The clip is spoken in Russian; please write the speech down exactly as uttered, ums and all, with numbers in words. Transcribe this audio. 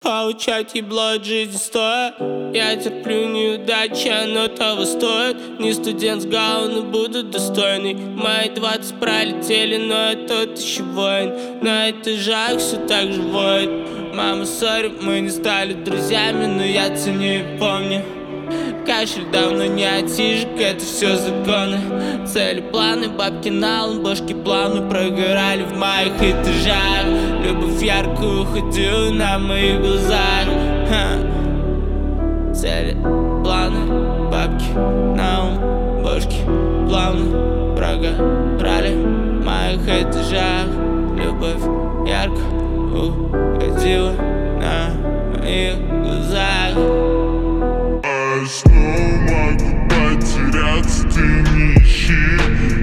Получать ебло от жизни стоя. Я терплю неудачи, оно того стоит. Не студент с гауна, буду достойный. Мои двадцать пролетели, но я тот еще воин. На этажах все так же воет. Мама, сори, мы не стали друзьями, но я ценю и помню. Кашель давно не отсижек, это все законы. Цели, планы, бабки на ламбошки плавно прогорали в моих этажах. Любовь яркую уходила на моих глазах. Ха. Цели, планы, бабки на ламбошки плавно прогорали в моих этажах. Любовь ярко уходила на моих глазах. Снова могу потеряться, ты не ищи.